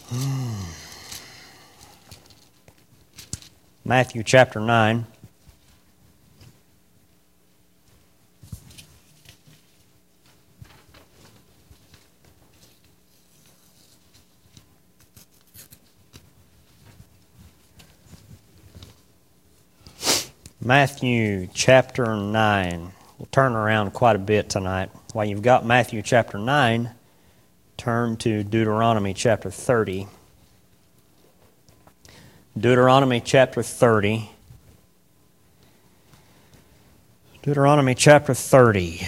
Matthew chapter 9. Matthew chapter 9. We'll turn around quite a bit tonight. While you've got Matthew chapter 9, turn to Deuteronomy chapter 30. Deuteronomy chapter 30. Deuteronomy chapter 30.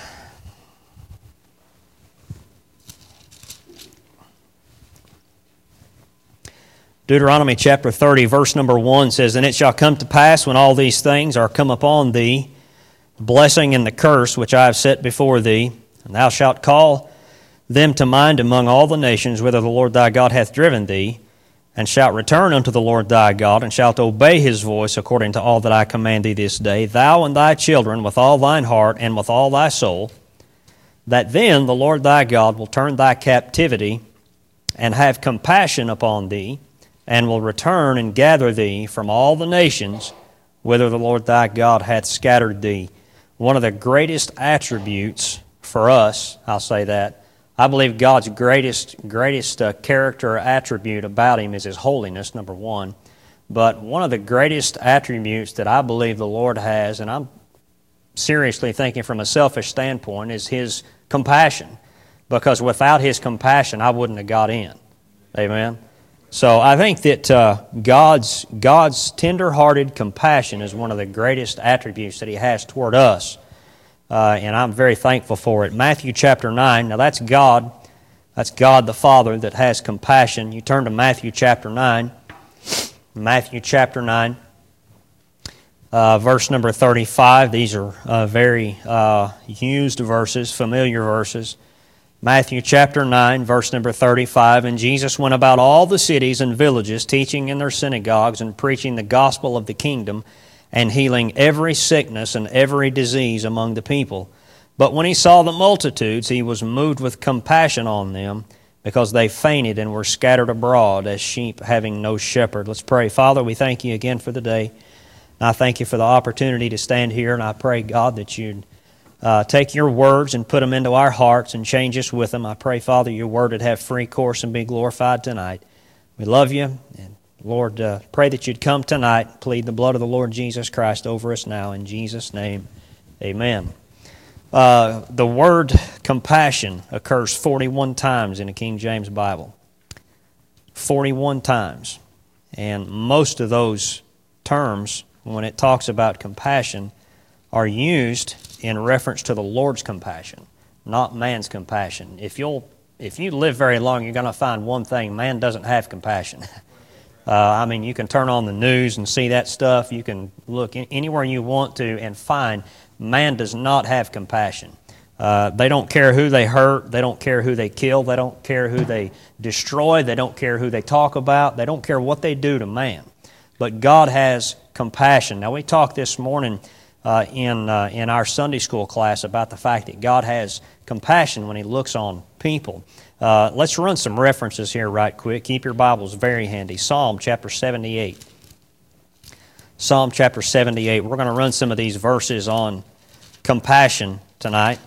Deuteronomy chapter 30, verse number 1 says, And it shall come to pass when all these things are come upon thee, the blessing and the curse which I have set before thee, and thou shalt call them to mind among all the nations whither the Lord thy God hath driven thee, and shalt return unto the Lord thy God, and shalt obey His voice according to all that I command thee this day, thou and thy children with all thine heart and with all thy soul, that then the Lord thy God will turn thy captivity and have compassion upon thee, and will return and gather thee from all the nations whither the Lord thy God hath scattered thee. One of the greatest attributes for us, I'll say that, I believe God's greatest character or attribute about Him is His holiness, number one. But one of the greatest attributes that I believe the Lord has, and I'm seriously thinking from a selfish standpoint, is His compassion. Because without His compassion, I wouldn't have got in. Amen? So I think that God's tender-hearted compassion is one of the greatest attributes that He has toward us. And I'm very thankful for it. Matthew chapter 9, now that's God. That's God the Father that has compassion. You turn to Matthew chapter 9. Matthew chapter 9, verse number 35. These are very used verses, familiar verses. Matthew chapter 9, verse number 35, And Jesus went about all the cities and villages, teaching in their synagogues and preaching the gospel of the kingdom, and healing every sickness and every disease among the people. But when He saw the multitudes, He was moved with compassion on them, because they fainted and were scattered abroad as sheep having no shepherd. Let's pray. Father, we thank You again for the day. And I thank You for the opportunity to stand here, and I pray, God, that You'd take Your words and put them into our hearts and change us with them. I pray, Father, Your word would have free course and be glorified tonight. We love You, and Lord, pray that You'd come tonight. Plead the blood of the Lord Jesus Christ over us now. In Jesus' name, amen. The word compassion occurs 41 times in the King James Bible. 41 times. And most of those terms, when it talks about compassion, are used in reference to the Lord's compassion, not man's compassion. If you live very long, you're going to find one thing: man doesn't have compassion. You can turn on the news and see that stuff. You can look anywhere you want to and find man does not have compassion. They don't care who they hurt. They don't care who they kill. They don't care who they destroy. They don't care who they talk about. They don't care what they do to man. But God has compassion. Now, we talked this morning in our Sunday school class about the fact that God has compassion when He looks on people. Let's run some references here right quick. Keep your Bibles very handy. Psalm chapter 78. Psalm chapter 78. We're going to run some of these verses on compassion tonight.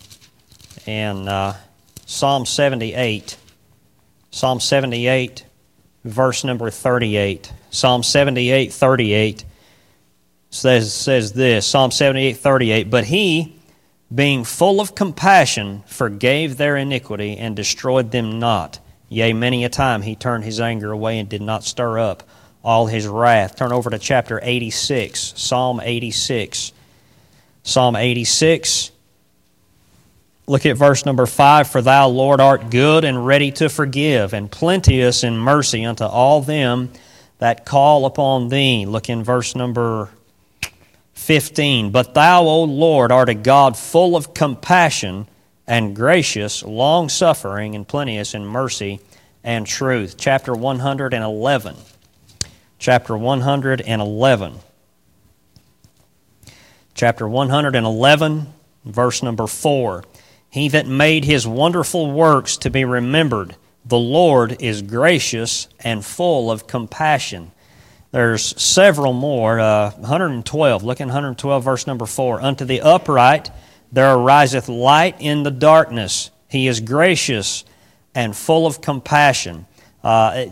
And Psalm 78. Psalm 78, verse number 38. Psalm 78, 38. Says this, Psalm 78, 38, But He, being full of compassion, forgave their iniquity and destroyed them not. Yea, many a time He turned His anger away and did not stir up all His wrath. Turn over to chapter 86, Psalm 86. Psalm 86, look at verse number 5, For Thou, Lord, art good and ready to forgive, and plenteous in mercy unto all them that call upon Thee. Look in verse number 15, But Thou, O Lord, art a God full of compassion and gracious, long-suffering, and plenteous in mercy and truth. Chapter 111. Chapter 111. Chapter 111, verse number 4. He that made His wonderful works to be remembered, The Lord is gracious and full of compassion. There's several more. 112, look in 112, verse number 4. Unto the upright there ariseth light in the darkness. He is gracious and full of compassion. There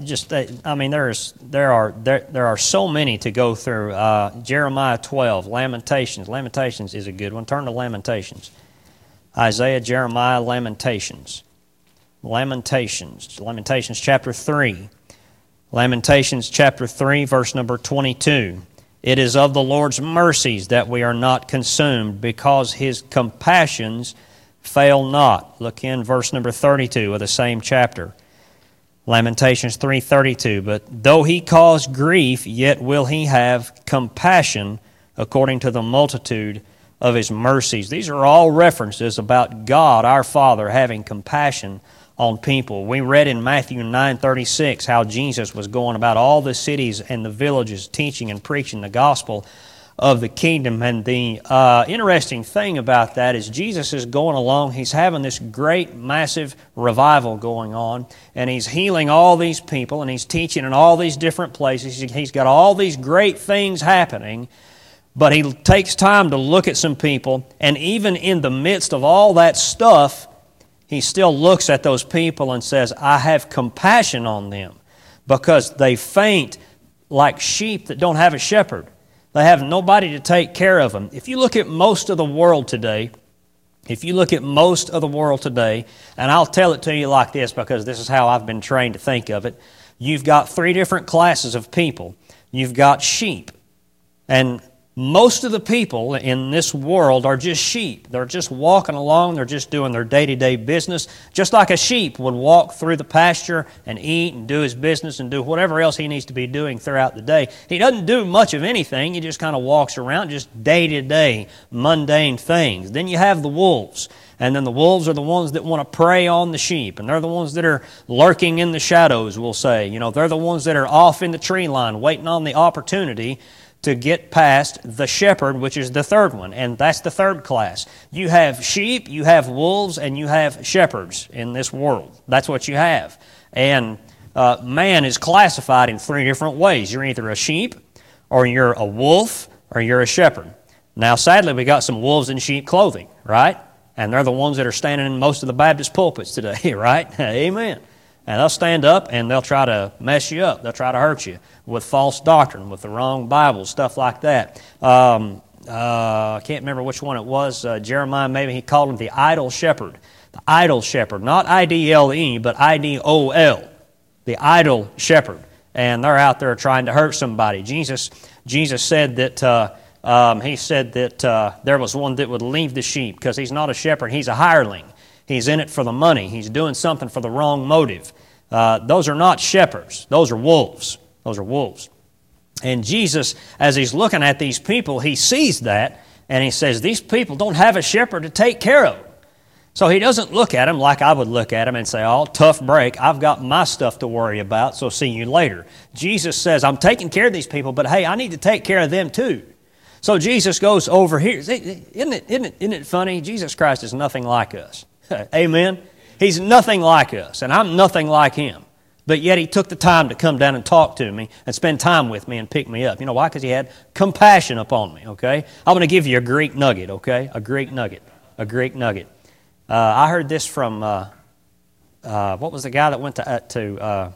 are so many to go through. Jeremiah 12, Lamentations. Lamentations is a good one. Turn to Lamentations. Isaiah, Jeremiah, Lamentations. Lamentations chapter 3. Lamentations chapter 3, verse number 22. It is of the Lord's mercies that we are not consumed, because His compassions fail not. Look in verse number 32 of the same chapter. Lamentations 3:32. But though He cause grief, yet will He have compassion according to the multitude of His mercies. These are all references about God, our Father, having compassion on people. We read in Matthew 9:36 how Jesus was going about all the cities and the villages teaching and preaching the gospel of the kingdom. And the interesting thing about that is Jesus is going along. He's having this great, massive revival going on, and He's healing all these people, and He's teaching in all these different places. He's got all these great things happening, but He takes time to look at some people, and even in the midst of all that stuff, He still looks at those people and says, I have compassion on them, because they faint like sheep that don't have a shepherd. They have nobody to take care of them. If you look at most of the world today, and I'll tell it to you like this because this is how I've been trained to think of it, you've got three different classes of people. You've got sheep, and most of the people in this world are just sheep. They're just walking along. They're just doing their day-to-day business, just like a sheep would walk through the pasture and eat and do his business and do whatever else he needs to be doing throughout the day. He doesn't do much of anything. He just kind of walks around, just day-to-day, mundane things. Then you have the wolves. And then the wolves are the ones that want to prey on the sheep. And they're the ones that are lurking in the shadows, we'll say. You know, they're the ones that are off in the tree line waiting on the opportunity to get past the shepherd, which is the third one. And that's the third class. You have sheep, you have wolves, and you have shepherds in this world. That's what you have. And man is classified in three different ways. You're either a sheep, or you're a wolf, or you're a shepherd. Now, sadly, we got some wolves in sheep clothing, right? And they're the ones that are standing in most of the Baptist pulpits today, right? Amen. And they'll stand up and they'll try to mess you up. They'll try to hurt you with false doctrine, with the wrong Bible, stuff like that. I can't remember which one it was. Jeremiah, maybe he called him the idol shepherd. The idol shepherd, not I-D-L-E, but I-D-O-L. The idol shepherd. And they're out there trying to hurt somebody. Jesus said that there was one that would leave the sheep because he's not a shepherd, he's a hireling. He's in it for the money. He's doing something for the wrong motive. Those are not shepherds. Those are wolves. Those are wolves. And Jesus, as He's looking at these people, He sees that, and He says, these people don't have a shepherd to take care of them. So He doesn't look at them like I would look at them and say, oh, tough break. I've got my stuff to worry about, so see you later. Jesus says, I'm taking care of these people, but hey, I need to take care of them too. So Jesus goes over here. Isn't it funny? Jesus Christ is nothing like us. Amen? He's nothing like us, and I'm nothing like Him. But yet He took the time to come down and talk to me and spend time with me and pick me up. You know why? Because He had compassion upon me, okay? I'm going to give you a Greek nugget, okay? A Greek nugget. I heard this from, what was the guy that went to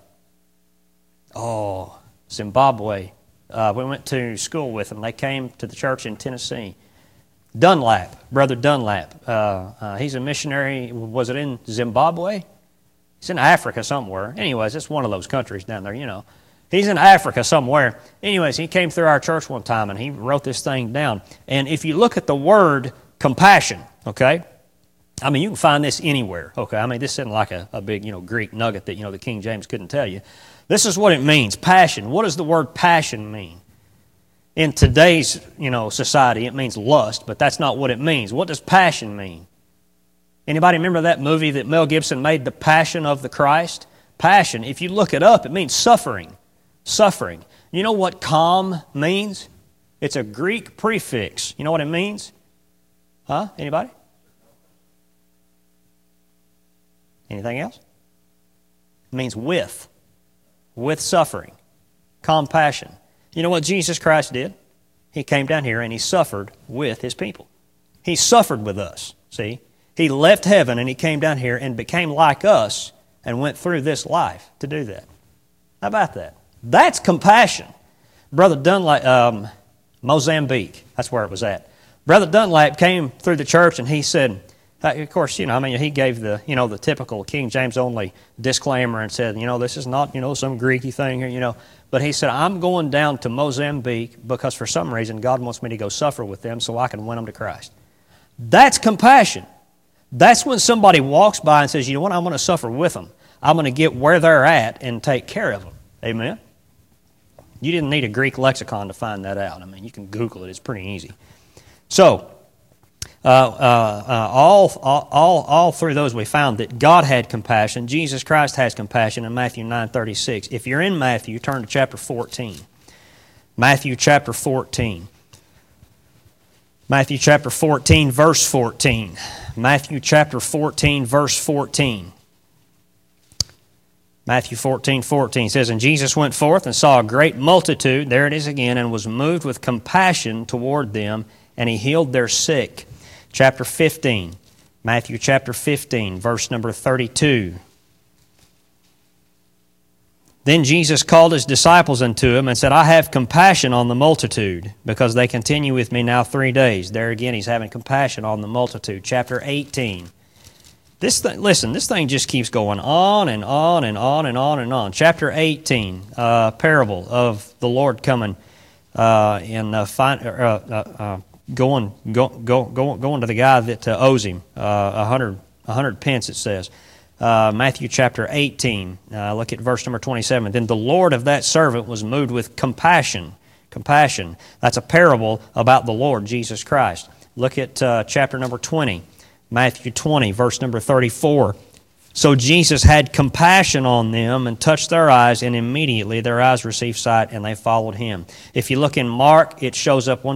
Zimbabwe. We went to school with them. They came to the church in Tennessee. Brother Dunlap. He's a missionary. Was it in Zimbabwe? He's in Africa somewhere. Anyways, it's one of those countries down there, you know. He's in Africa somewhere. Anyways, he came through our church one time, and he wrote this thing down. And if you look at the word compassion, okay, I mean, you can find this anywhere, okay? I mean, this isn't like a big, Greek nugget that, the King James couldn't tell you. This is what it means, passion. What does the word passion mean? In today's, society, it means lust, but that's not what it means. What does passion mean? Anybody remember that movie that Mel Gibson made, The Passion of the Christ? Passion, if you look it up, it means suffering. Suffering. You know what calm means? It's a Greek prefix. You know what it means? Huh? Anybody? Anything else? means with suffering, compassion. You know what Jesus Christ did? He came down here and He suffered with His people. He suffered with us, see? He left heaven and He came down here and became like us and went through this life to do that. How about that? That's compassion. Brother Dunlap, Mozambique, that's where it was at. Brother Dunlap came through the church and he said, of course, he gave the typical King James only disclaimer and said, this is not, some Greeky thing here, But he said, I'm going down to Mozambique because for some reason God wants me to go suffer with them so I can win them to Christ. That's compassion. That's when somebody walks by and says, you know what, I'm going to suffer with them. I'm going to get where they're at and take care of them. Amen? You didn't need a Greek lexicon to find that out. You can Google it. It's pretty easy. So, all through those we found that God had compassion. Jesus Christ has compassion in Matthew 9:36. If you're in Matthew, turn to chapter 14. Matthew chapter 14. Matthew chapter 14, verse 14. Matthew chapter 14, verse 14. Matthew 14:14 says, And Jesus went forth and saw a great multitude, there it is again, and was moved with compassion toward them, and He healed their sick. Chapter 15, Matthew chapter 15, verse number 32. Then Jesus called His disciples unto Him and said, I have compassion on the multitude, because they continue with me now 3 days. There again, He's having compassion on the multitude. Chapter 18. This thing just keeps going on and on and on and on and on. Chapter 18, parable of the Lord coming going to the guy that owes him 100 pence, it says. Matthew chapter 18, look at verse number 27. Then the Lord of that servant was moved with compassion. Compassion. That's a parable about the Lord Jesus Christ. Look at chapter number 20. Matthew 20, verse number 34. So Jesus had compassion on them and touched their eyes, and immediately their eyes received sight, and they followed Him. If you look in Mark, it shows up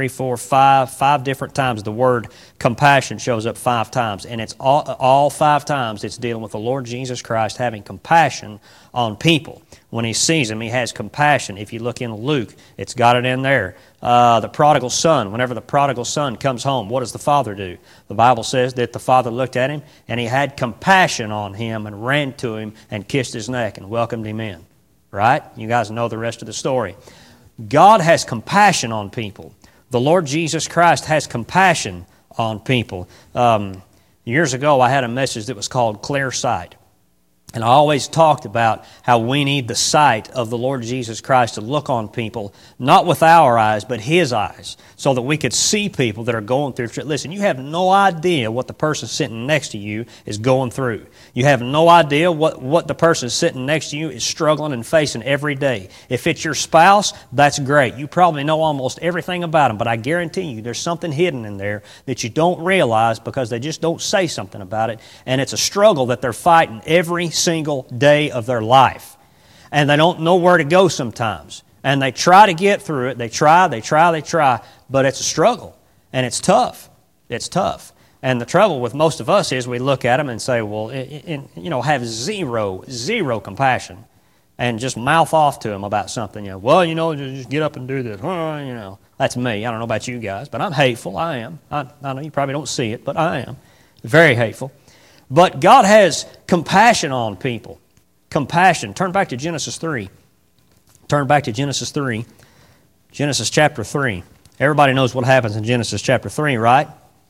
5 different times. The word compassion shows up 5 times, and it's all 5 times it's dealing with the Lord Jesus Christ having compassion on people. When He sees them, He has compassion. If you look in Luke, it's got it in there. The prodigal son, whenever the prodigal son comes home, what does the father do? The Bible says that the father looked at him and he had compassion on him and ran to him and kissed his neck and welcomed him in. Right? You guys know the rest of the story. God has compassion on people. The Lord Jesus Christ has compassion on people. Years ago, I had a message that was called Clear Sight. And I always talked about how we need the sight of the Lord Jesus Christ to look on people, not with our eyes, but His eyes, so that we could see people that are going through. Listen, you have no idea what the person sitting next to you is going through. You have no idea what the person sitting next to you is struggling and facing every day. If it's your spouse, that's great. You probably know almost everything about them, but I guarantee you there's something hidden in there that you don't realize because they just don't say something about it, and it's a struggle that they're fighting every single day of their life. And they don't know where to go sometimes. And they try to get through it. They try, but it's a struggle. And it's tough. It's tough. And the trouble with most of us is we look at them and say, well, have zero compassion and just mouth off to them about something. Just get up and do this. That's me. I don't know about you guys, but I'm hateful. I am. I know you probably don't see it, but I am. Very hateful. But God has compassion on people. Compassion. Turn back to Genesis 3. Turn back to Genesis 3. Genesis chapter 3. Everybody knows what happens in Genesis chapter 3, right?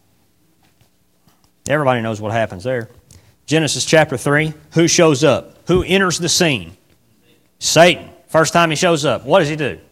Everybody knows what happens there. Genesis chapter 3. Who shows up? Who enters the scene? Satan. First time he shows up. What does he do?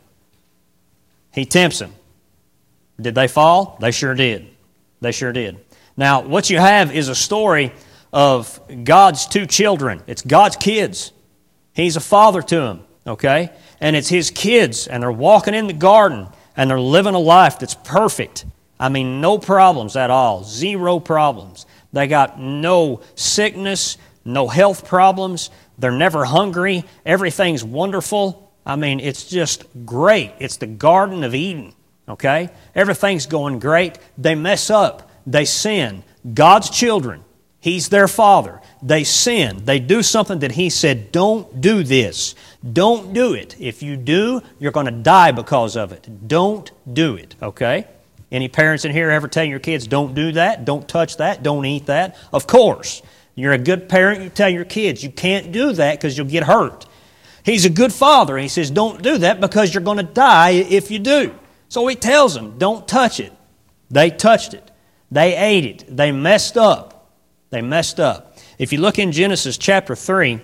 He tempts them. Did they fall? They sure did. They sure did. Now, what you have is a story of God's 2 children. It's God's kids. He's a father to them, okay? And it's His kids, and they're walking in the garden, and they're living a life that's perfect. No problems at all. 0 problems. They got no sickness, no health problems. They're never hungry. Everything's wonderful. It's just great. It's the Garden of Eden, okay? Everything's going great. They mess up. They sin. God's children, He's their father. They sin. They do something that He said, don't do this. Don't do it. If you do, you're going to die because of it. Don't do it, okay? Any parents in here ever tell your kids, don't do that, don't touch that, don't eat that? Of course. You're a good parent, you tell your kids, you can't do that because you'll get hurt. He's a good father. He says, don't do that because you're going to die if you do. So He tells them, don't touch it. They touched it. They ate it. They messed up. They messed up. If you look in Genesis chapter 3,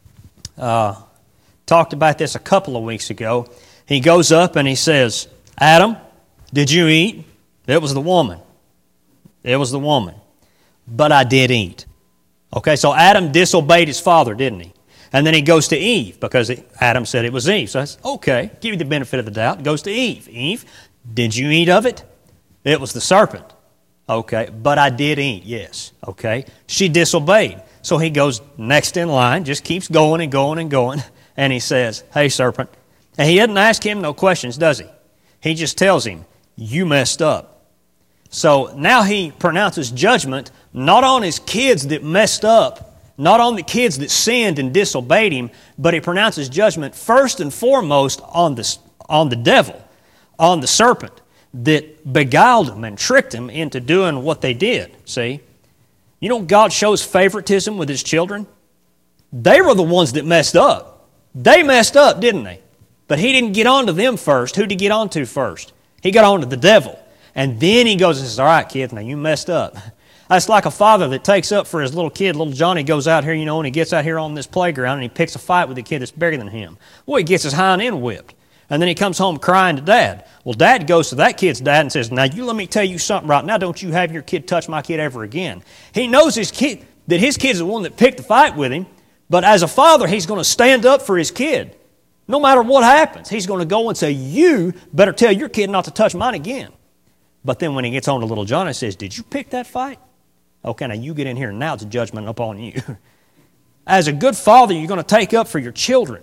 talked about this a couple of weeks ago. He goes up and he says, Adam, did you eat? It was the woman. It was the woman. But I did eat. Okay, so Adam disobeyed his father, didn't he? And then he goes to Eve because Adam said it was Eve. So I said, okay, give you the benefit of the doubt. Goes to Eve. Eve, did you eat of it? It was the serpent. Okay, but I did eat, yes. Okay, she disobeyed. So he goes next in line, just keeps going and going and going, and he says, hey, serpent. And he doesn't ask him no questions, does he? He just tells him, you messed up. So now he pronounces judgment not on his kids that messed up, not on the kids that sinned and disobeyed him, but he pronounces judgment first and foremost on the devil, on the serpent that beguiled them and tricked them into doing what they did, see? You know, God shows favoritism with His children. They were the ones that messed up. They messed up, didn't they? But He didn't get on to them first. Who did He get on to first? He got on to the devil. And then He goes and says, all right, kids, now you messed up. That's like a father that takes up for his little kid. Little Johnny goes out here, you know, and he gets out here on this playground and he picks a fight with a kid that's bigger than him. Well, he gets his hind end whipped. And then he comes home crying to Dad. Well, Dad goes to that kid's dad and says, now you let me tell you something right now. Don't you have your kid touch my kid ever again. He knows his kid, that his kid's the one that picked the fight with him. But as a father, he's going to stand up for his kid. No matter what happens, he's going to go and say, you better tell your kid not to touch mine again. But then when he gets on to little John and says, did you pick that fight? Okay, now you get in here and now it's a judgment upon you. As a good father, you're going to take up for your children.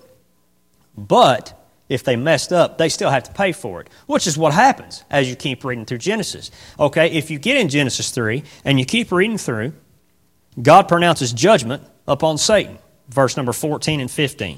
But if they messed up, they still have to pay for it, which is what happens as you keep reading through Genesis. Okay, if you get in Genesis 3 and you keep reading through, God pronounces judgment upon Satan, verse number 14 and 15.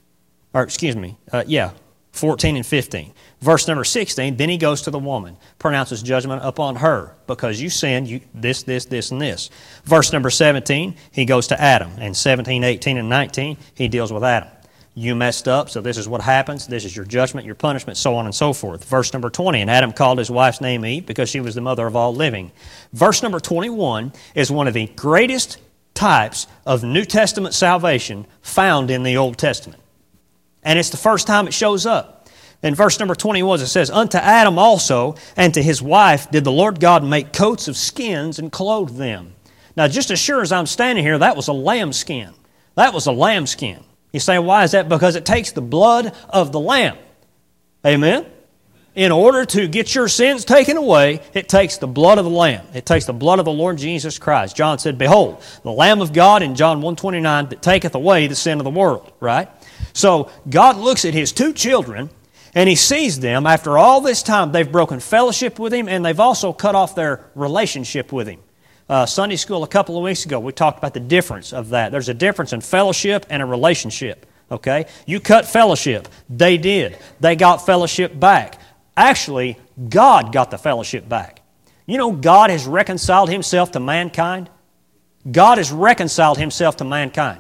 14 and 15. Verse number 16, then he goes to the woman, pronounces judgment upon her, because you sinned, this, and this. Verse number 17, he goes to Adam, and 17, 18, and 19, he deals with Adam. You messed up, so this is what happens. This is your judgment, your punishment, so on and so forth. Verse number 20, and Adam called his wife's name Eve because she was the mother of all living. Verse number 21 is one of the greatest types of New Testament salvation found in the Old Testament. And it's the first time it shows up. In verse number 21 it says, unto Adam also and to his wife did the Lord God make coats of skins and clothe them. Now just as sure as I'm standing here, that was a lamb skin. That was a lamb skin. You say, why is that? Because it takes the blood of the lamb. Amen? In order to get your sins taken away, it takes the blood of the lamb. It takes the blood of the Lord Jesus Christ. John said, behold, the Lamb of God in John 1:29 that taketh away the sin of the world. Right? So God looks at His two children and He sees them after all this time. They've broken fellowship with Him and they've also cut off their relationship with Him. Sunday school a couple of weeks ago, we talked about the difference of that. There's a difference in fellowship and a relationship. Okay? You cut fellowship. They did. They got fellowship back. Actually, God got the fellowship back. You know, God has reconciled Himself to mankind. God has reconciled Himself to mankind.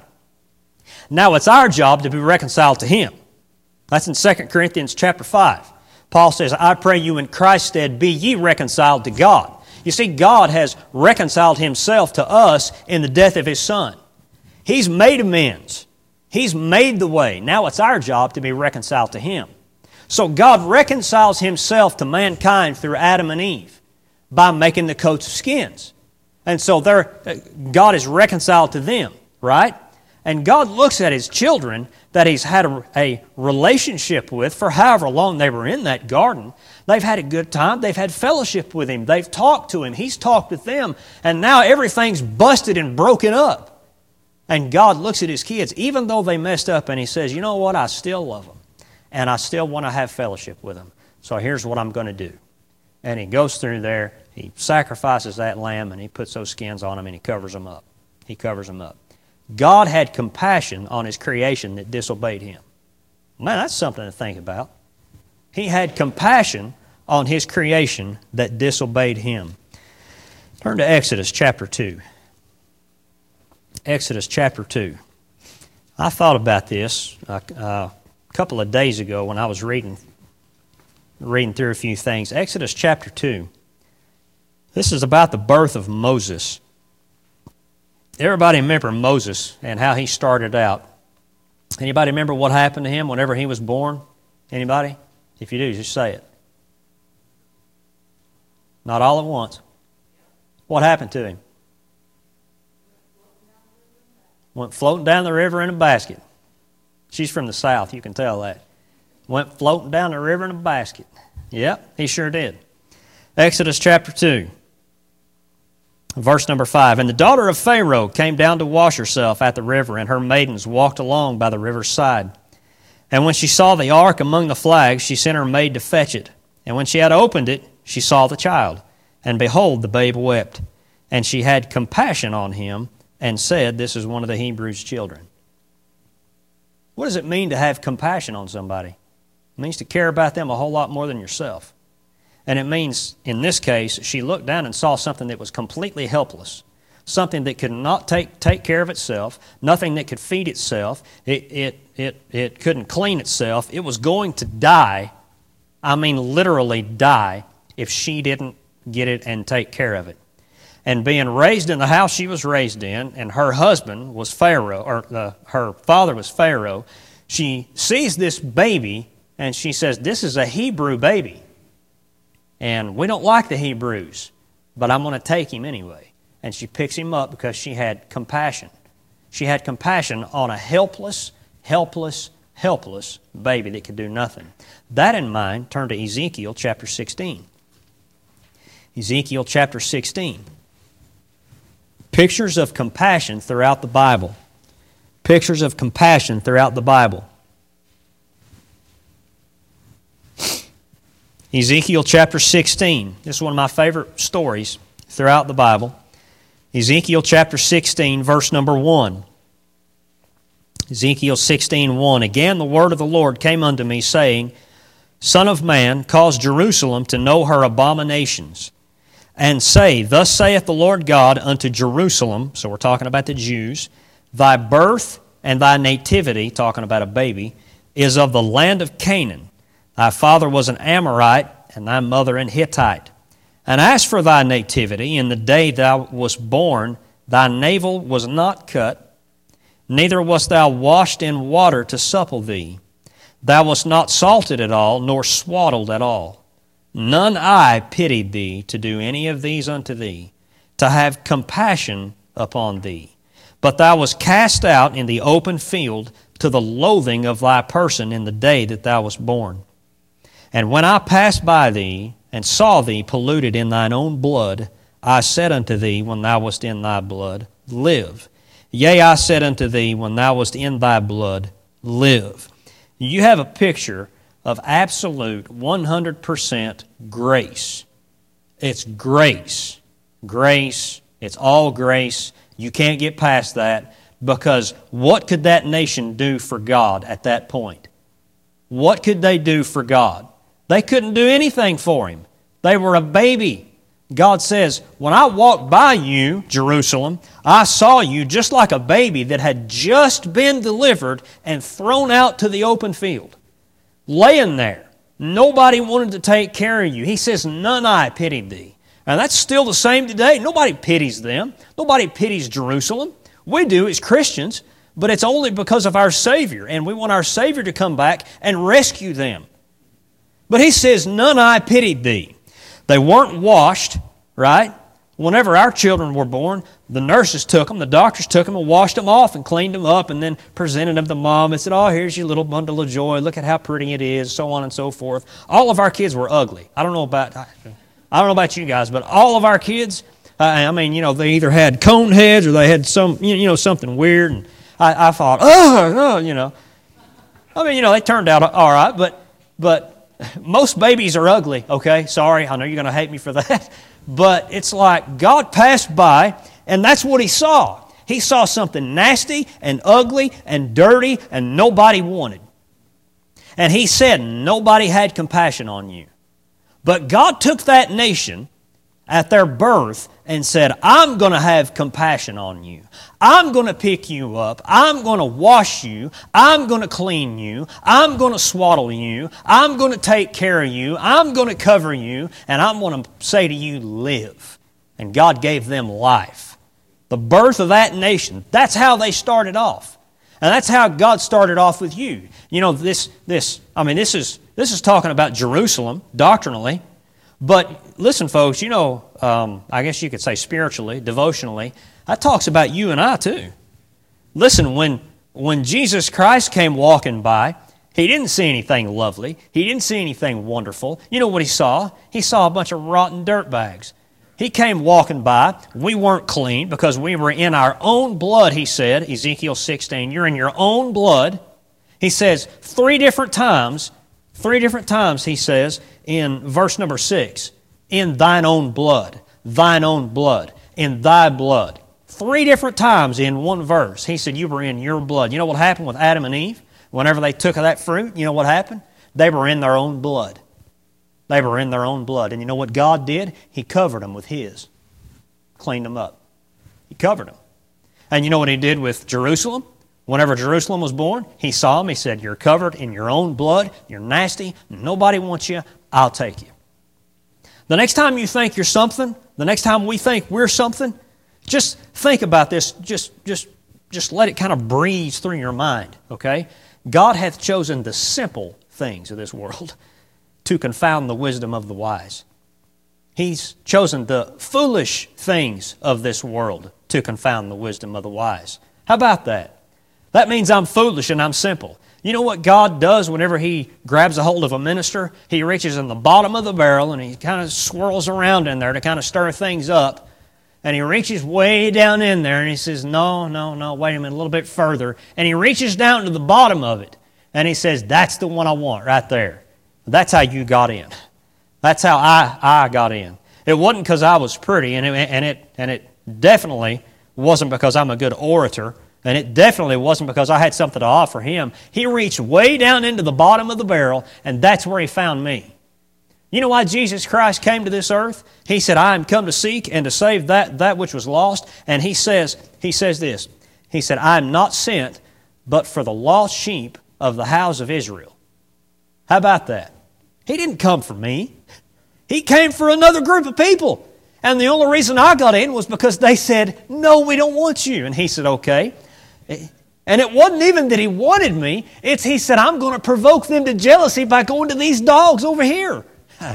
Now it's our job to be reconciled to Him. That's in 2 Corinthians chapter 5. Paul says, I pray you in Christ's stead be ye reconciled to God. You see, God has reconciled Himself to us in the death of His Son. He's made amends. He's made the way. Now it's our job to be reconciled to Him. So God reconciles Himself to mankind through Adam and Eve by making the coats of skins. And so God is reconciled to them, right? And God looks at His children that He's had a relationship with for however long they were in that garden. They've had a good time. They've had fellowship with Him. They've talked to Him. He's talked with them. And now everything's busted and broken up. And God looks at His kids, even though they messed up, and He says, you know what? I still love them. And I still want to have fellowship with them. So here's what I'm going to do. And He goes through there. He sacrifices that lamb, and He puts those skins on them, and He covers them up. He covers them up. God had compassion on His creation that disobeyed Him. Man, that's something to think about. He had compassion on His creation that disobeyed Him. Turn to Exodus chapter 2. Exodus chapter 2. I thought about this a couple of days ago when I was reading through a few things. Exodus chapter 2. This is about the birth of Moses. Everybody remember Moses and how he started out. Anybody remember what happened to him whenever he was born? Anybody? If you do, just say it. Not all at once. What happened to him? Went floating down the river in a basket. She's from the South, you can tell that. Went floating down the river in a basket. Yep, he sure did. Exodus chapter 2, verse number 5. And the daughter of Pharaoh came down to wash herself at the river, and her maidens walked along by the river's side. And when she saw the ark among the flags, she sent her maid to fetch it. And when she had opened it, she saw the child. And behold, the babe wept. And she had compassion on him, and said, This is one of the Hebrews' children. What does it mean to have compassion on somebody? It means to care about them a whole lot more than yourself. And it means, in this case, she looked down and saw something that was completely helpless, something that could not take care of itself, nothing that could feed itself, it couldn't clean itself. It was going to die, I mean literally die, if she didn't get it and take care of it. And being raised in the house she was raised in, and her husband was Pharaoh, or her father was Pharaoh, she sees this baby and she says, This is a Hebrew baby. And we don't like the Hebrews, but I'm going to take him anyway. And she picks him up because she had compassion. She had compassion on a helpless baby that could do nothing. That in mind, turn to Ezekiel chapter 16. Ezekiel chapter 16. Pictures of compassion throughout the Bible. Pictures of compassion throughout the Bible. Ezekiel chapter 16. This is one of my favorite stories throughout the Bible. Ezekiel chapter 16, verse number 1. Ezekiel 16:1. Again the word of the Lord came unto me, saying, Son of man, cause Jerusalem to know her abominations, and say, Thus saith the Lord God unto Jerusalem, so we're talking about the Jews, Thy birth and thy nativity, talking about a baby, is of the land of Canaan. Thy father was an Amorite, and thy mother an Hittite. And as for thy nativity, in the day thou wast born, thy navel was not cut, neither wast thou washed in water to supple thee. Thou wast not salted at all, nor swaddled at all. None eye pitied thee to do any of these unto thee, to have compassion upon thee. But thou wast cast out in the open field to the loathing of thy person in the day that thou wast born. And when I passed by thee, and saw thee polluted in thine own blood, I said unto thee, when thou wast in thy blood, Live. Yea, I said unto thee, when thou wast in thy blood, Live. You have a picture of absolute 100% grace. It's grace. Grace. It's all grace. You can't get past that, because what could that nation do for God at that point? What could they do for God? They couldn't do anything for Him. They were a baby. God says, when I walked by you, Jerusalem, I saw you just like a baby that had just been delivered and thrown out to the open field, laying there. Nobody wanted to take care of you. He says, none eye pitied thee. And that's still the same today. Nobody pities them. Nobody pities Jerusalem. We do as Christians, but it's only because of our Savior, and we want our Savior to come back and rescue them. But He says, none eye pitied thee. They weren't washed, right? Whenever our children were born, the nurses took them, the doctors took them and washed them off and cleaned them up and then presented them to Mom and said, oh, here's your little bundle of joy. Look at how pretty it is, so on and so forth. All of our kids were ugly. I don't know about you guys, but all of our kids, they either had cone heads or they had something weird. And I thought, they turned out all right, but most babies are ugly, okay? Sorry, I know you're going to hate me for that. But it's like God passed by, and that's what He saw. He saw something nasty and ugly and dirty and nobody wanted. And he said nobody had compassion on you. But God took that nation at their birth and said, I'm going to have compassion on you. I'm going to pick you up. I'm going to wash you. I'm going to clean you. I'm going to swaddle you. I'm going to take care of you. I'm going to cover you. And I'm going to say to you, live. And God gave them life. The birth of that nation, that's how they started off. And that's how God started off with you. You know, this is talking about Jerusalem doctrinally. But listen, folks, you know, I guess you could say spiritually, devotionally, that talks about you and I too. Listen, when Jesus Christ came walking by, He didn't see anything lovely. He didn't see anything wonderful. You know what He saw? He saw a bunch of rotten dirt bags. He came walking by. We weren't clean because we were in our own blood, He said, Ezekiel 16. You're in your own blood. He says three different times, He says, in verse number 6, in thine own blood, in thy blood. 3 different times in one verse, He said you were in your blood. You know what happened with Adam and Eve? Whenever they took of that fruit, you know what happened? They were in their own blood. They were in their own blood. And you know what God did? He covered them with His. Cleaned them up. He covered them. And you know what He did with Jerusalem? Whenever Jerusalem was born, He saw them. He said, you're covered in your own blood. You're nasty. Nobody wants you. I'll take you. The next time you think you're something, the next time we think we're something, just think about this. Just let it kind of breeze through your mind, okay? God hath chosen the simple things of this world to confound the wisdom of the wise. He's chosen the foolish things of this world to confound the wisdom of the wise. How about that? That means I'm foolish and I'm simple. You know what God does whenever He grabs a hold of a minister? He reaches in the bottom of the barrel and He kind of swirls around in there to kind of stir things up. And He reaches way down in there and He says, no, wait a minute, a little bit further. And He reaches down to the bottom of it and He says, that's the one I want right there. That's how you got in. That's how I got in. It wasn't because I was pretty, and it definitely wasn't because I'm a good orator, and it definitely wasn't because I had something to offer Him. He reached way down into the bottom of the barrel, and that's where He found me. You know why Jesus Christ came to this earth? He said, I am come to seek and to save that which was lost. And He says this. He said, I am not sent but for the lost sheep of the house of Israel. How about that? He didn't come for me. He came for another group of people. And the only reason I got in was because they said, no, we don't want you. And He said, okay. And it wasn't even that He wanted me. He said, I'm going to provoke them to jealousy by going to these dogs over here.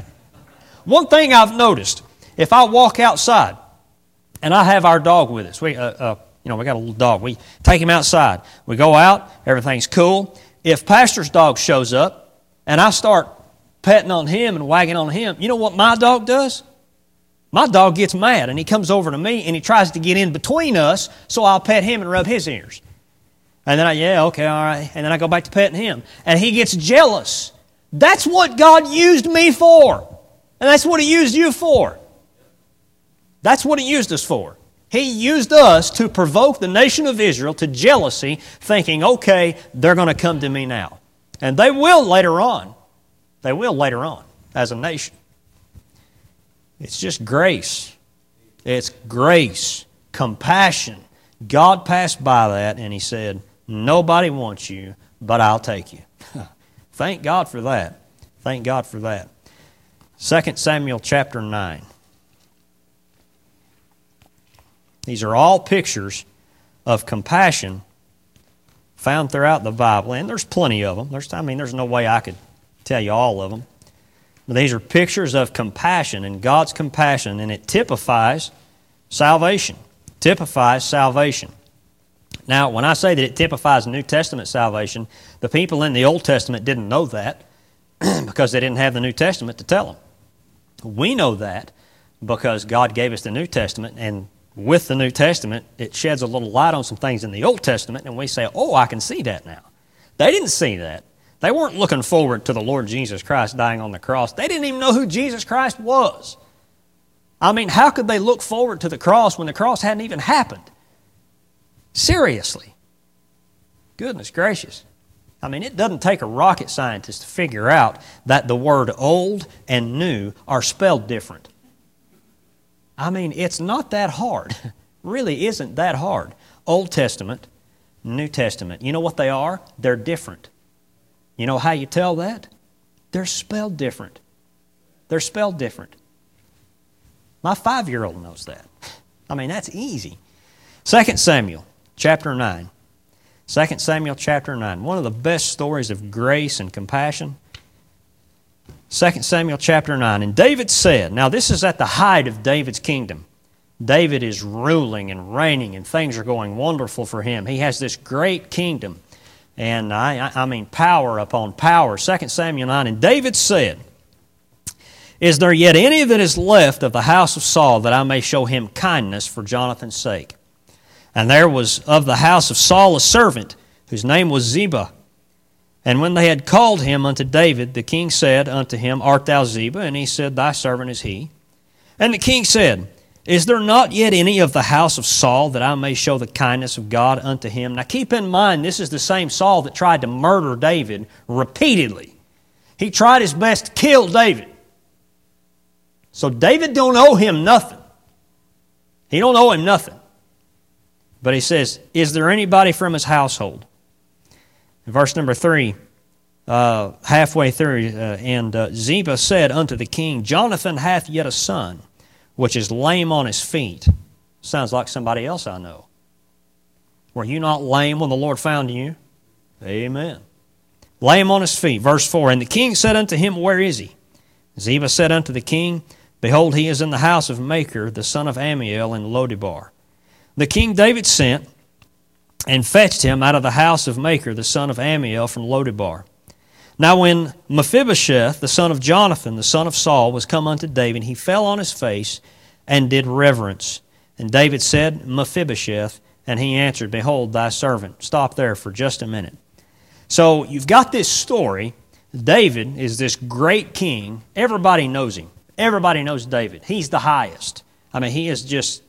One thing I've noticed, if I walk outside and I have our dog with us, we got a little dog. We take him outside. We go out. Everything's cool. If Pastor's dog shows up and I start petting on him and wagging on him, you know what my dog does? My dog gets mad and he comes over to me and he tries to get in between us so I'll pet him and rub his ears. And then all right. And then I go back to petting him. And he gets jealous. That's what God used me for. And that's what He used you for. That's what He used us for. He used us to provoke the nation of Israel to jealousy, thinking, okay, they're going to come to me now. And they will later on. They will later on as a nation. It's just grace. It's grace, compassion. God passed by that and He said, nobody wants you, but I'll take you. Thank God for that. Thank God for that. 2 Samuel chapter 9. These are all pictures of compassion found throughout the Bible, and there's plenty of them. There's no way I could tell you all of them. But these are pictures of compassion and God's compassion, and it typifies salvation. Typifies salvation. Now, when I say that it typifies New Testament salvation, the people in the Old Testament didn't know that because they didn't have the New Testament to tell them. We know that because God gave us the New Testament, and with the New Testament, it sheds a little light on some things in the Old Testament, and we say, oh, I can see that now. They didn't see that. They weren't looking forward to the Lord Jesus Christ dying on the cross. They didn't even know who Jesus Christ was. I mean, how could they look forward to the cross when the cross hadn't even happened? Seriously. Goodness gracious. I mean, it doesn't take a rocket scientist to figure out that the word old and new are spelled different. I mean, it's not that hard. Really isn't that hard. Old Testament, New Testament. You know what they are? They're different. You know how you tell that? They're spelled different. They're spelled different. My 5-year-old knows that. I mean, that's easy. 2 Samuel chapter 9. 2 Samuel chapter 9. One of the best stories of grace and compassion. 2 Samuel chapter 9. And David said, now this is at the height of David's kingdom. David is ruling and reigning and things are going wonderful for him. He has this great kingdom. And I mean power upon power. 2 Samuel 9. And David said, is there yet any that is left of the house of Saul that I may show him kindness for Jonathan's sake? And there was of the house of Saul a servant, whose name was Ziba. And when they had called him unto David, the king said unto him, art thou Ziba? And he said, thy servant is he. And the king said, is there not yet any of the house of Saul that I may show the kindness of God unto him? Now keep in mind, this is the same Saul that tried to murder David repeatedly. He tried his best to kill David. So David don't owe him nothing. He don't owe him nothing. But he says, is there anybody from his household? In verse number 3, halfway through, and Ziba said unto the king, Jonathan hath yet a son, which is lame on his feet. Sounds like somebody else I know. Were you not lame when the Lord found you? Amen. Lame on his feet. Verse 4, and the king said unto him, where is he? Ziba said unto the king, behold, he is in the house of Machir, the son of Ammiel, in Lodebar. The king David sent and fetched him out of the house of Machir, the son of Ammiel, from Lodebar. Now when Mephibosheth, the son of Jonathan, the son of Saul, was come unto David, he fell on his face and did reverence. And David said, Mephibosheth, and he answered, behold, thy servant. Stop there for just a minute. So you've got this story. David is this great king. Everybody knows him. Everybody knows David. He's the highest. I mean, he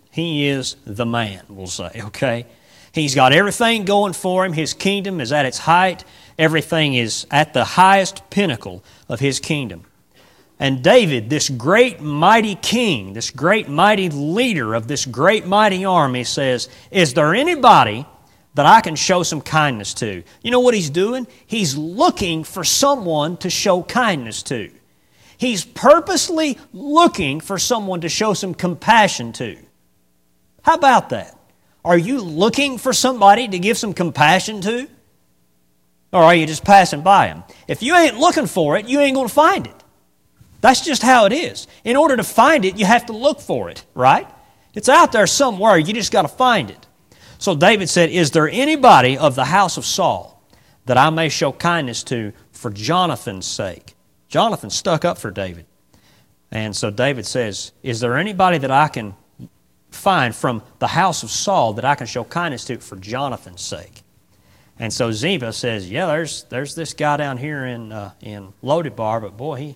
is the man, we'll say, okay? He's got everything going for him. His kingdom is at its height. Everything is at the highest pinnacle of his kingdom. And David, this great mighty king, this great mighty leader of this great mighty army says, is there anybody that I can show some kindness to? You know what he's doing? He's looking for someone to show kindness to. He's purposely looking for someone to show some compassion to. How about that? Are you looking for somebody to give some compassion to? Or are you just passing by them? If you ain't looking for it, you ain't going to find it. That's just how it is. In order to find it, you have to look for it, right? It's out there somewhere. You just got to find it. So David said, is there anybody of the house of Saul that I may show kindness to for Jonathan's sake? Jonathan stuck up for David. And so David says, is there anybody that I can find from the house of Saul that I can show kindness to for Jonathan's sake? And so Ziba says, yeah, there's this guy down here in Lodebar, but boy,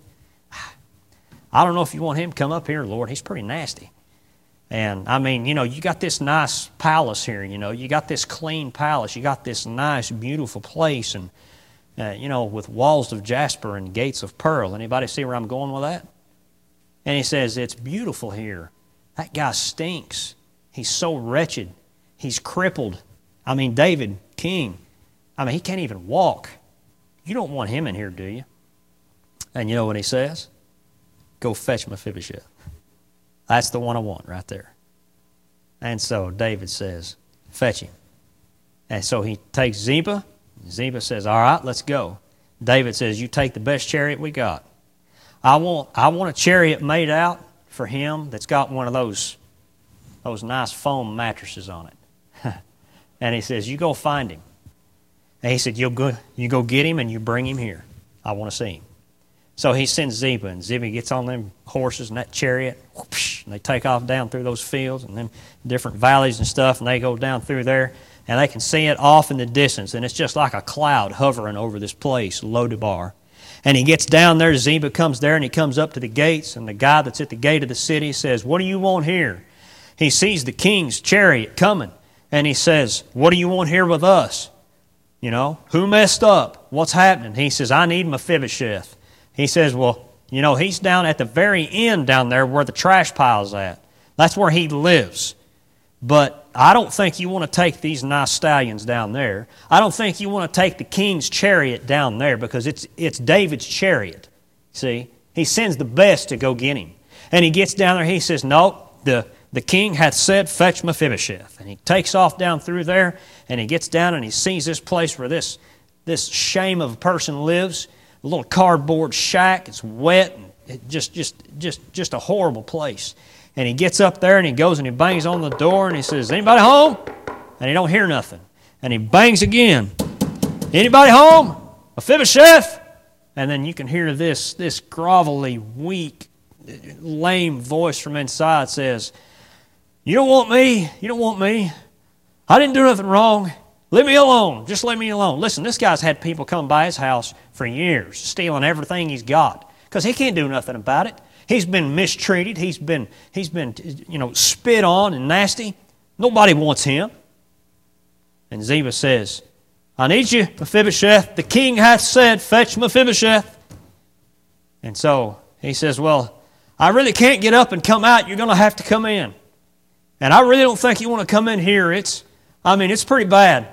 I don't know if you want him to come up here, Lord. He's pretty nasty. And I mean, you know, you got this nice palace here, you know. You got this clean palace. You got this nice, beautiful place, and, you know, with walls of jasper and gates of pearl. Anybody see where I'm going with that? And he says, it's beautiful here. That guy stinks. He's so wretched. He's crippled. I mean, David, king, I mean, he can't even walk. You don't want him in here, do you? And you know what he says? Go fetch Mephibosheth. That's the one I want right there. And so David says, fetch him. And so he takes Ziba. Ziba says, all right, let's go. David says, you take the best chariot we got. I want a chariot made out for him that's got one of those nice foam mattresses on it. And he says, you go find him. And he said, you go get him and you bring him here. I want to see him. So he sends Ziba, and Ziba gets on them horses and that chariot, whoosh, and they take off down through those fields and them different valleys and stuff, and they go down through there, and they can see it off in the distance, and it's just like a cloud hovering over this place, Lodebar. And he gets down there, Ziba comes there, and he comes up to the gates, and the guy that's at the gate of the city says, what do you want here? He sees the king's chariot coming, And he says, what do you want here with us? You know, who messed up? What's happening? He says, I need Mephibosheth. He says, well, you know, he's down at the very end down there where the trash pile's at. That's where he lives. But I don't think you want to take these nice stallions down there. I don't think you want to take the king's chariot down there because it's David's chariot. See? He sends the best to go get him. And he gets down there, he says, no, the king hath said, fetch Mephibosheth. And he takes off down through there, and he gets down and he sees this place where this shame of a person lives, a little cardboard shack. It's wet, and just a horrible place. And he gets up there and he goes and he bangs on the door and he says, anybody home? And he don't hear nothing. And he bangs again. Anybody home? Mephibosheth? And then you can hear this grovelly, weak, lame voice from inside says, you don't want me? You don't want me? I didn't do nothing wrong. Leave me alone. Just leave me alone. Listen, this guy's had people come by his house for years, stealing everything he's got, because he can't do nothing about it. He's been mistreated. He's been spit on and nasty. Nobody wants him. And Ziba says, I need you, Mephibosheth. The king hath said, fetch Mephibosheth. And so he says, well, I really can't get up and come out. You're going to have to come in. And I really don't think you want to come in here. It's pretty bad.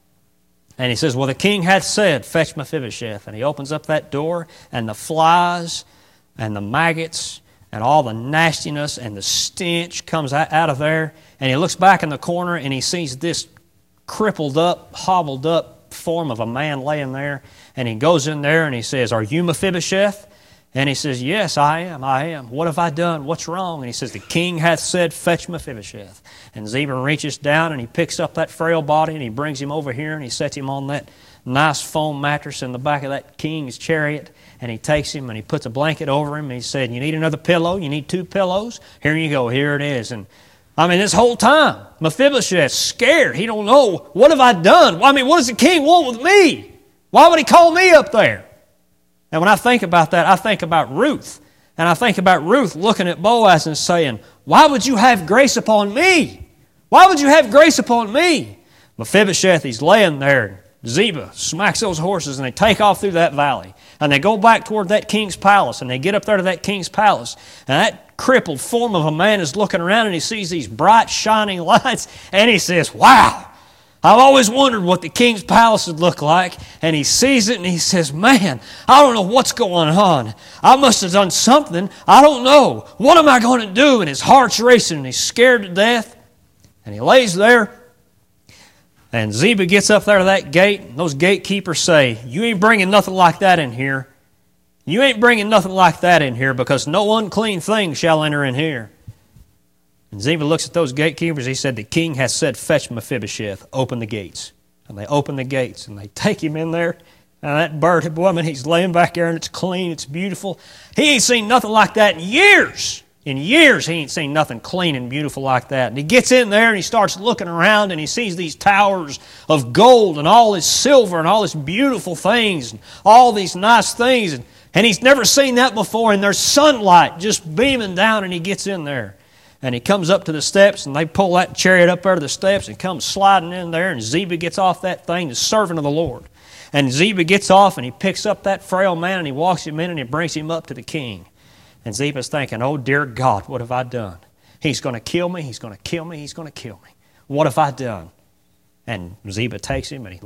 And he says, well, the king hath said, fetch Mephibosheth. And he opens up that door, and the flies and the maggots and all the nastiness and the stench comes out of there. And he looks back in the corner, and he sees this crippled up, hobbled up form of a man laying there. And he goes in there and he says, are you Mephibosheth? And he says, yes, I am. What have I done? What's wrong? And he says, the king hath said, fetch Mephibosheth. And Ziba reaches down and he picks up that frail body and he brings him over here and he sets him on that nice foam mattress in the back of that king's chariot. And he takes him and he puts a blanket over him and he said, you need another pillow? You need 2 pillows? Here you go. Here it is. And this whole time, Mephibosheth's scared. He don't know, what have I done? What does the king want with me? Why would he call me up there? And when I think about that, I think about Ruth. And I think about Ruth looking at Boaz and saying, why would you have grace upon me? Why would you have grace upon me? Mephibosheth, he's laying there. Ziba smacks those horses and they take off through that valley. And they go back toward that king's palace and they get up there to that king's palace. And that crippled form of a man is looking around and he sees these bright shining lights and he says, wow, I've always wondered what the king's palace would look like. And he sees it and he says, man, I don't know what's going on. I must have done something. I don't know. What am I going to do? And his heart's racing and he's scared to death. And he lays there. And Ziba gets up there to that gate, and those gatekeepers say, you ain't bringing nothing like that in here. You ain't bringing nothing like that in here because no unclean thing shall enter in here. And Ziba looks at those gatekeepers. He said, the king has said, fetch Mephibosheth, open the gates. And they open the gates, and they take him in there. And that bird woman, he's laying back there, and it's clean, it's beautiful. He ain't seen nothing like that in years. In years, he ain't seen nothing clean and beautiful like that. And he gets in there and he starts looking around and he sees these towers of gold and all this silver and all this beautiful things and all these nice things. And he's never seen that before. And there's sunlight just beaming down and he gets in there. And he comes up to the steps and they pull that chariot up there to the steps and comes sliding in there. And Ziba gets off that thing, the servant of the Lord. And Ziba gets off and he picks up that frail man and he walks him in and he brings him up to the king. And Ziba's thinking, oh, dear God, what have I done? He's going to kill me, he's going to kill me, he's going to kill me. What have I done? And Ziba takes him and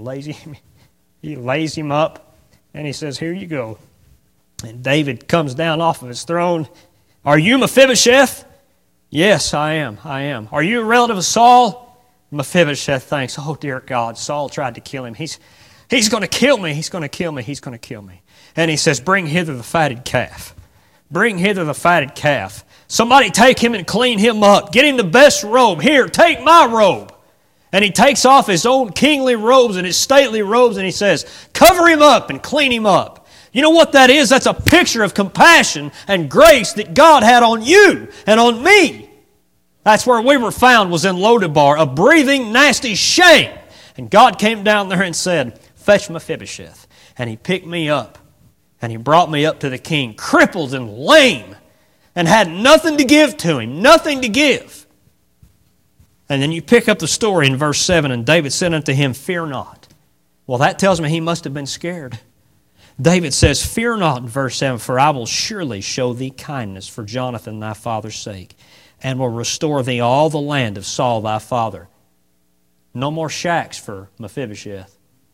he lays him up and he says, here you go. And David comes down off of his throne. Are you Mephibosheth? Yes, I am. Are you a relative of Saul? Mephibosheth thinks, oh, dear God, Saul tried to kill him. He's going to kill me, he's going to kill me, he's going to kill me. And he says, bring hither the fatted calf. Bring hither the fatted calf. Somebody take him and clean him up. Get him the best robe. Here, take my robe. And he takes off his own kingly robes and his stately robes and he says, cover him up and clean him up. You know what that is? That's a picture of compassion and grace that God had on you and on me. That's where we were found, was in Lodebar, a breathing, nasty shame. And God came down there and said, fetch Mephibosheth. And he picked me up. And he brought me up to the king, crippled and lame, and had nothing to give to him, nothing to give. And then you pick up the story in verse 7, and David said unto him, Fear not. Well, that tells me he must have been scared. David says, Fear not, in verse 7, for I will surely show thee kindness for Jonathan thy father's sake, and will restore thee all the land of Saul thy father. No more shacks for Mephibosheth.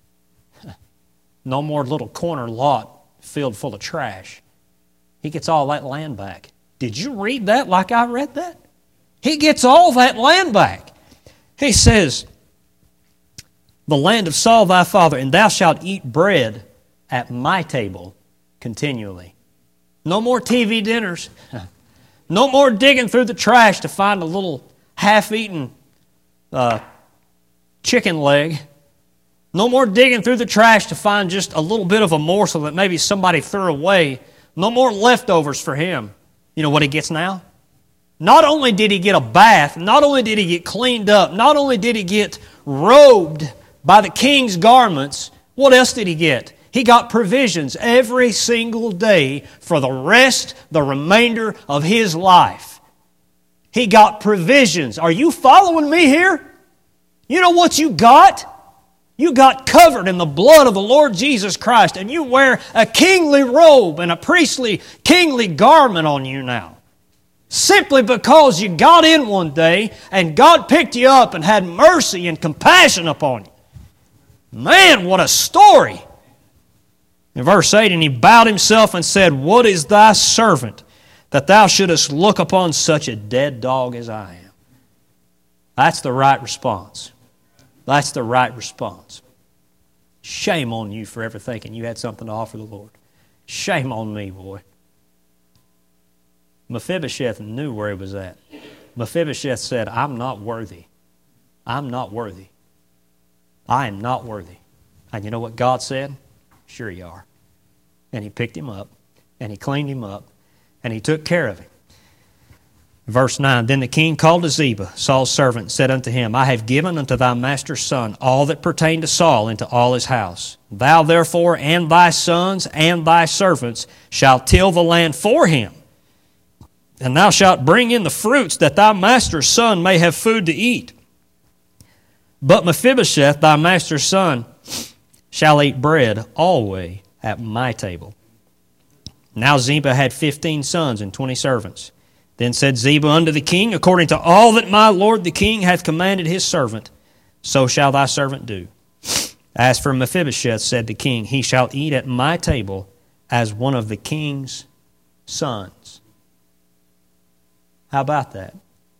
No more little corner lot filled full of trash. He gets all that land back. Did you read that like I read that? He gets all that land back. He says, the land of Saul thy father, and thou shalt eat bread at my table continually. No more TV dinners. No more digging through the trash to find a little half-eaten chicken leg. No more digging through the trash to find just a little bit of a morsel that maybe somebody threw away. No more leftovers for him. You know what he gets now? Not only did he get a bath, not only did he get cleaned up, not only did he get robed by the king's garments, what else did he get? He got provisions every single day for the remainder of his life. He got provisions. Are you following me here? You know what you got? You got covered in the blood of the Lord Jesus Christ, and you wear a kingly robe and a priestly, kingly garment on you now. Simply because you got in one day and God picked you up and had mercy and compassion upon you. Man, what a story! In verse 8, and he bowed himself and said, What is thy servant, that thou shouldest look upon such a dead dog as I am? That's the right response. That's the right response. Shame on you for ever thinking you had something to offer the Lord. Shame on me, boy. Mephibosheth knew where he was at. Mephibosheth said, I'm not worthy. I'm not worthy. I am not worthy. And you know what God said? Sure you are. And he picked him up, and he cleaned him up, and he took care of him. Verse 9, Then the king called to Ziba, Saul's servant, and said unto him, I have given unto thy master's son all that pertained to Saul into all his house. Thou therefore and thy sons and thy servants shall till the land for him. And thou shalt bring in the fruits, that thy master's son may have food to eat. But Mephibosheth, thy master's son, shall eat bread always at my table. Now Ziba had 15 sons and 20 servants. Then said Ziba unto the king, According to all that my lord the king hath commanded his servant, so shall thy servant do. As for Mephibosheth, said the king, he shall eat at my table as one of the king's sons. How about that?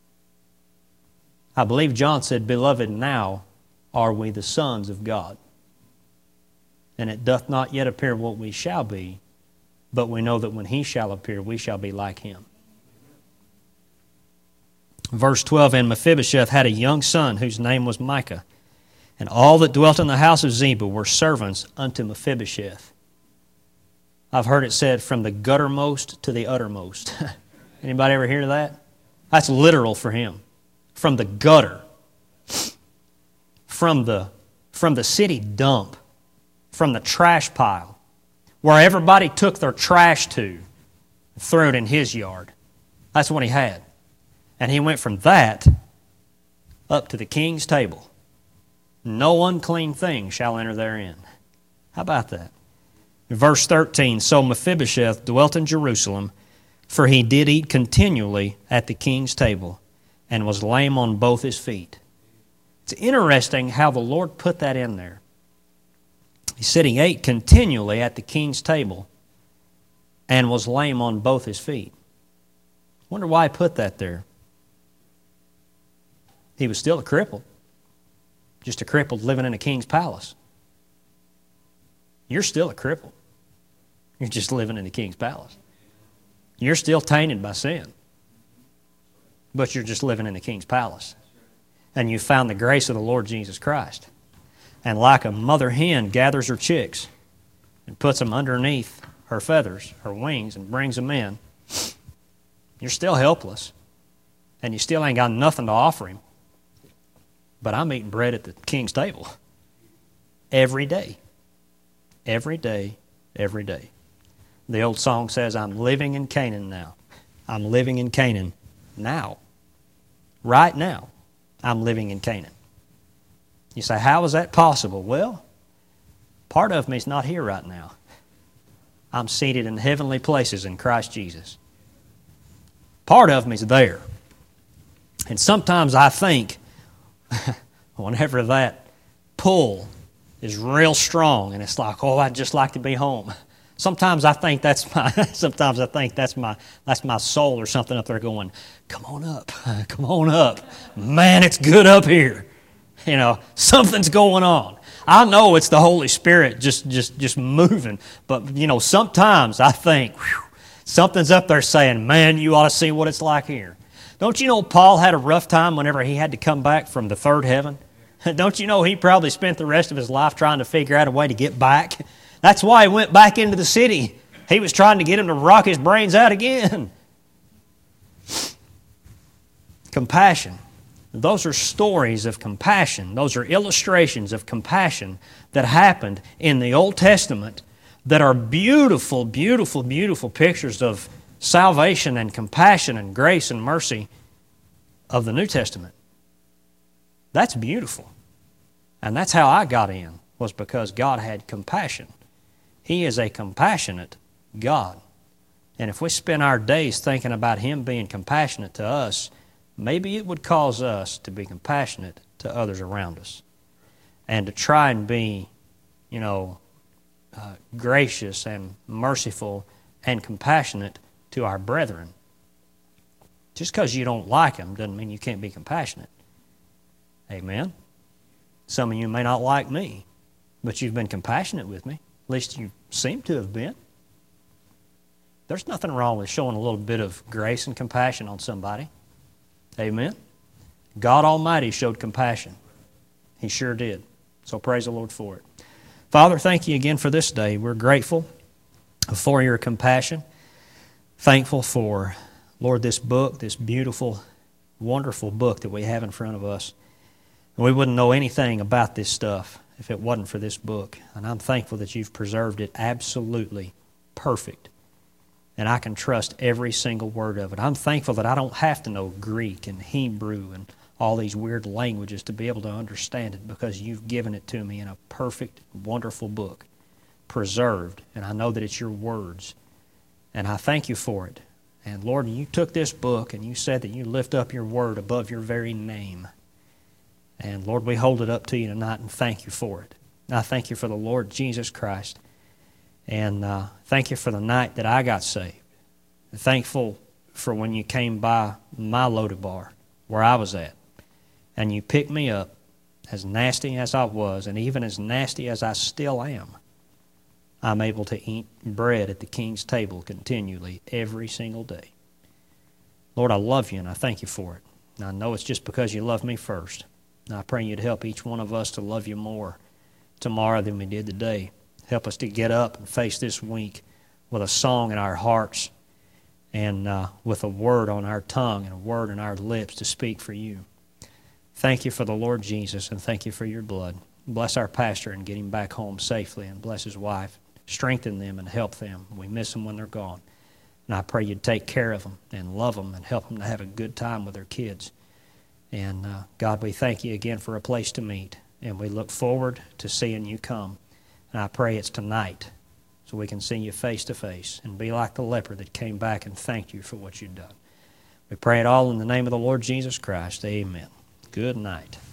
I believe John said, Beloved, now are we the sons of God. And it doth not yet appear what we shall be, but we know that when he shall appear, we shall be like him. Verse 12, And Mephibosheth had a young son whose name was Micah, and all that dwelt in the house of Ziba were servants unto Mephibosheth. I've heard it said, from the guttermost to the uttermost. Anybody ever hear that? That's literal for him. From the gutter, from the city dump, from the trash pile, where everybody took their trash to and threw it in his yard. That's what he had. And he went from that up to the king's table. No unclean thing shall enter therein. How about that? Verse 13, So Mephibosheth dwelt in Jerusalem, for he did eat continually at the king's table, and was lame on both his feet. It's interesting how the Lord put that in there. He said he ate continually at the king's table and was lame on both his feet. Wonder why he put that there. He was still a cripple. Just a cripple living in a king's palace. You're still a cripple. You're just living in the king's palace. You're still tainted by sin. But you're just living in the king's palace. And you found the grace of the Lord Jesus Christ. And like a mother hen gathers her chicks and puts them underneath her feathers, her wings, and brings them in, you're still helpless. And you still ain't got nothing to offer him. But I'm eating bread at the king's table. Every day. Every day. Every day. The old song says, I'm living in Canaan now. I'm living in Canaan now. Right now. I'm living in Canaan. You say, how is that possible? Well, part of me is not here right now. I'm seated in heavenly places in Christ Jesus. Part of me is there. And sometimes I think, whenever that pull is real strong and it's like, oh, I'd just like to be home. Sometimes I think that's my soul or something up there going, come on up, come on up. Man, it's good up here. You know, something's going on. I know it's the Holy Spirit just moving, but you know, sometimes I think, whew, something's up there saying, man, you ought to see what it's like here. Don't you know Paul had a rough time whenever he had to come back from the third heaven? Don't you know he probably spent the rest of his life trying to figure out a way to get back? That's why he went back into the city. He was trying to get him to rock his brains out again. Compassion. Those are stories of compassion. Those are illustrations of compassion that happened in the Old Testament that are beautiful, beautiful, beautiful pictures of salvation and compassion and grace and mercy of the New Testament. That's beautiful. And that's how I got in, was because God had compassion. He is a compassionate God. And if we spend our days thinking about Him being compassionate to us, maybe it would cause us to be compassionate to others around us and to try and be, gracious and merciful and compassionate to our brethren. Just because you don't like them doesn't mean you can't be compassionate. Amen? Some of you may not like me, but you've been compassionate with me. At least you seem to have been. There's nothing wrong with showing a little bit of grace and compassion on somebody. Amen? God Almighty showed compassion. He sure did. So praise the Lord for it. Father, thank you again for this day. We're grateful for your compassion. Thankful for, Lord, this book, this beautiful, wonderful book that we have in front of us. We wouldn't know anything about this stuff if it wasn't for this book. And I'm thankful that you've preserved it absolutely perfect. And I can trust every single word of it. I'm thankful that I don't have to know Greek and Hebrew and all these weird languages to be able to understand it, because you've given it to me in a perfect, wonderful book, preserved. And I know that it's your words. And I thank you for it. And Lord, you took this book and you said that you lift up your word above your very name. And Lord, we hold it up to you tonight and thank you for it. And I thank you for the Lord Jesus Christ. And thank you for the night that I got saved. I'm thankful for when you came by my Loda bar where I was at. And you picked me up, as nasty as I was, and even as nasty as I still am. I'm able to eat bread at the King's table continually every single day. Lord, I love you and I thank you for it. And I know it's just because you love me first. And I pray you'd help each one of us to love you more tomorrow than we did today. Help us to get up and face this week with a song in our hearts and with a word on our tongue and a word in our lips to speak for you. Thank you for the Lord Jesus, and thank you for your blood. Bless our pastor and get him back home safely, and bless his wife. Strengthen them and help them. We miss them when they're gone. And I pray you'd take care of them and love them and help them to have a good time with their kids. And God, we thank you again for a place to meet. And we look forward to seeing you come. And I pray it's tonight so we can see you face to face and be like the leper that came back and thanked you for what you've done. We pray it all in the name of the Lord Jesus Christ. Amen. Good night.